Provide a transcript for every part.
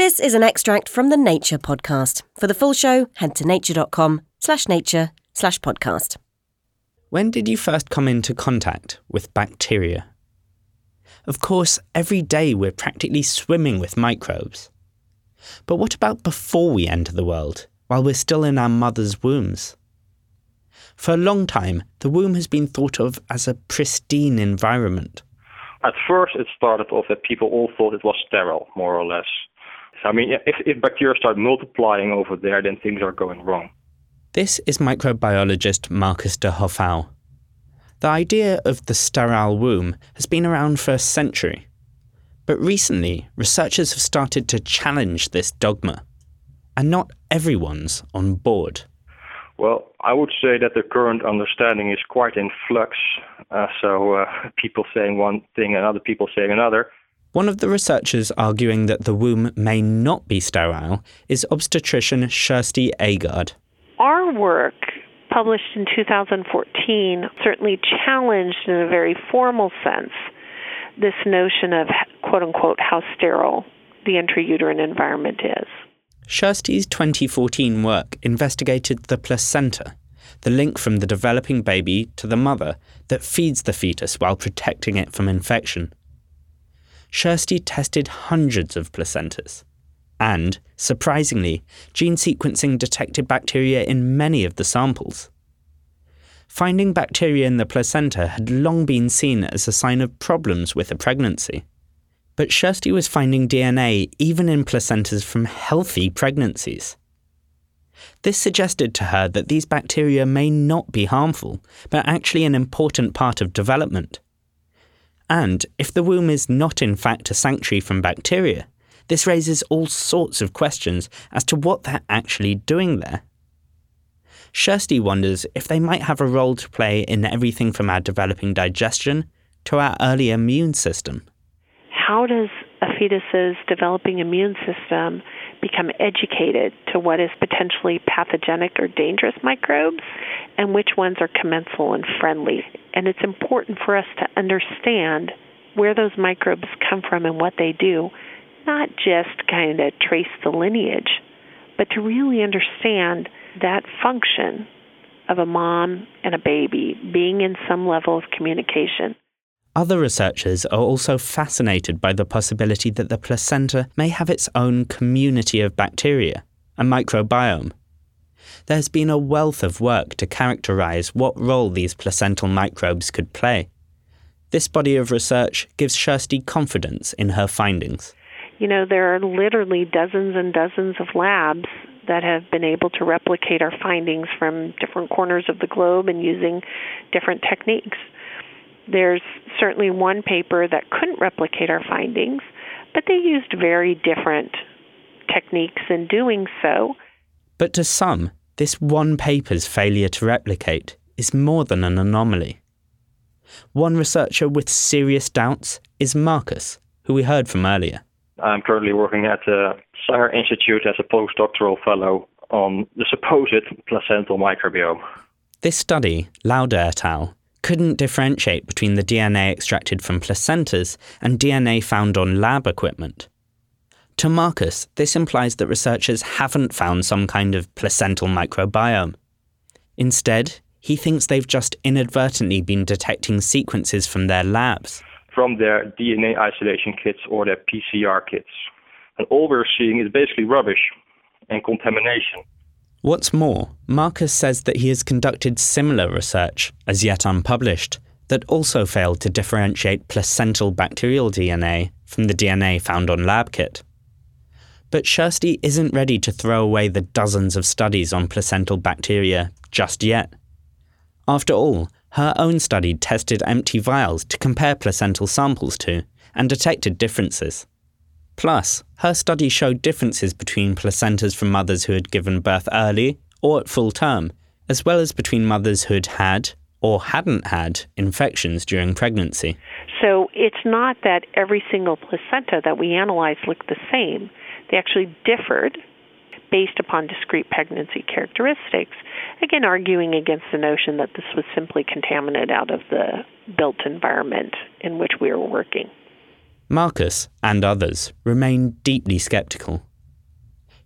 This is an extract from the Nature podcast. For the full show, head to nature.com/nature/podcast. When did you first come into contact with bacteria? Of course, every day we're practically swimming with microbes. But what about before we enter the world, while we're still in our mother's wombs? For a long time, the womb has been thought of as a pristine environment. At first, it started off that people all thought it was sterile, more or less. I mean, if bacteria start multiplying over there, then things are going wrong. This is microbiologist Marcus de Hofau. The idea of the sterile womb has been around for a century. But recently, researchers have started to challenge this dogma. And not everyone's on board. Well, I would say that the current understanding is quite in flux. People saying one thing and other people saying another. One of the researchers arguing that the womb may not be sterile is obstetrician Kirsty Agard. Our work, published in 2014, certainly challenged in a very formal sense this notion of, quote-unquote, how sterile the intrauterine environment is. Kirsty's 2014 work investigated the placenta, the link from the developing baby to the mother that feeds the fetus while protecting it from infection. Kirsty tested hundreds of placentas. And, surprisingly, gene sequencing detected bacteria in many of the samples. Finding bacteria in the placenta had long been seen as a sign of problems with a pregnancy. But Kirsty was finding DNA even in placentas from healthy pregnancies. This suggested to her that these bacteria may not be harmful, but actually an important part of development. And if the womb is not in fact a sanctuary from bacteria, this raises all sorts of questions as to what they're actually doing there. Kirsty wonders if they might have a role to play in everything from our developing digestion to our early immune system. How does a fetus's developing immune system become educated to what is potentially pathogenic or dangerous microbes and which ones are commensal and friendly? And it's important for us to understand where those microbes come from and what they do, not just kind of trace the lineage, but to really understand that function of a mom and a baby being in some level of communication. Other researchers are also fascinated by the possibility that the placenta may have its own community of bacteria, a microbiome. There's been a wealth of work to characterize what role these placental microbes could play. This body of research gives Kirsty confidence in her findings. You know, there are literally dozens and dozens of labs that have been able to replicate our findings from different corners of the globe and using different techniques. There's certainly one paper that couldn't replicate our findings, but they used very different techniques in doing so. But to some, this one paper's failure to replicate is more than an anomaly. One researcher with serious doubts is Marcus, who we heard from earlier. I'm currently working at the Sanger Institute as a postdoctoral fellow on the supposed placental microbiome. This study, Lauder et al., couldn't differentiate between the DNA extracted from placentas and DNA found on lab equipment. To Marcus, this implies that researchers haven't found some kind of placental microbiome. Instead, he thinks they've just inadvertently been detecting sequences from their labs. From their DNA isolation kits or their PCR kits. And all we're seeing is basically rubbish and contamination. What's more, Marcus says that he has conducted similar research, as yet unpublished, that also failed to differentiate placental bacterial DNA from the DNA found on lab kit. But Kirsty isn't ready to throw away the dozens of studies on placental bacteria just yet. After all, her own study tested empty vials to compare placental samples to and detected differences. Plus, her study showed differences between placentas from mothers who had given birth early or at full term, as well as between mothers who had had or hadn't had infections during pregnancy. So it's not that every single placenta that we analyzed looked the same. They actually differed based upon discrete pregnancy characteristics, again arguing against the notion that this was simply contaminated out of the built environment in which we were working. Marcus, and others, remain deeply sceptical.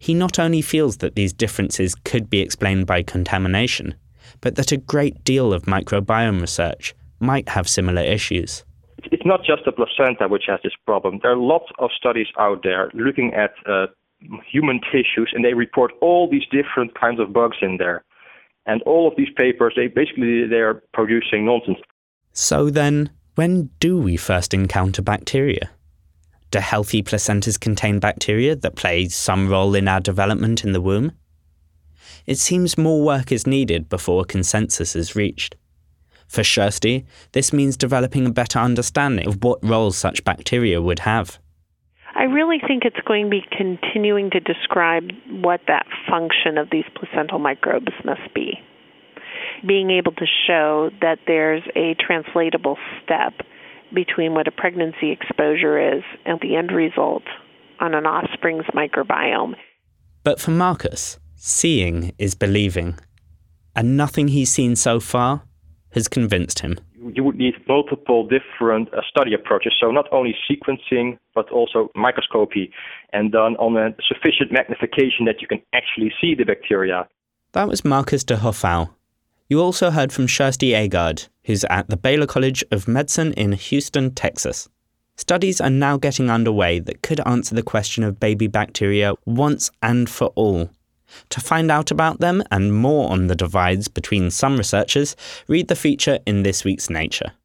He not only feels that these differences could be explained by contamination, but that a great deal of microbiome research might have similar issues. It's not just the placenta which has this problem. There are lots of studies out there looking at human tissues, and they report all these different kinds of bugs in there. And all of these papers, they're producing nonsense. So then, when do we first encounter bacteria? Do healthy placentas contain bacteria that play some role in our development in the womb? It seems more work is needed before a consensus is reached. For Kirsty, this means developing a better understanding of what roles such bacteria would have. I really think it's going to be continuing to describe what that function of these placental microbes must be. Being able to show that there's a translatable step between what a pregnancy exposure is and the end result on an offspring's microbiome. But for Marcus, seeing is believing, and nothing he's seen so far has convinced him. You would need multiple different study approaches, so not only sequencing, but also microscopy, and done on a sufficient magnification that you can actually see the bacteria. That was Marcus de Hoffau. You also heard from Kirsty Agard, who's at the Baylor College of Medicine in Houston, Texas. Studies are now getting underway that could answer the question of baby bacteria once and for all. To find out about them and more on the divides between some researchers, read the feature in this week's Nature.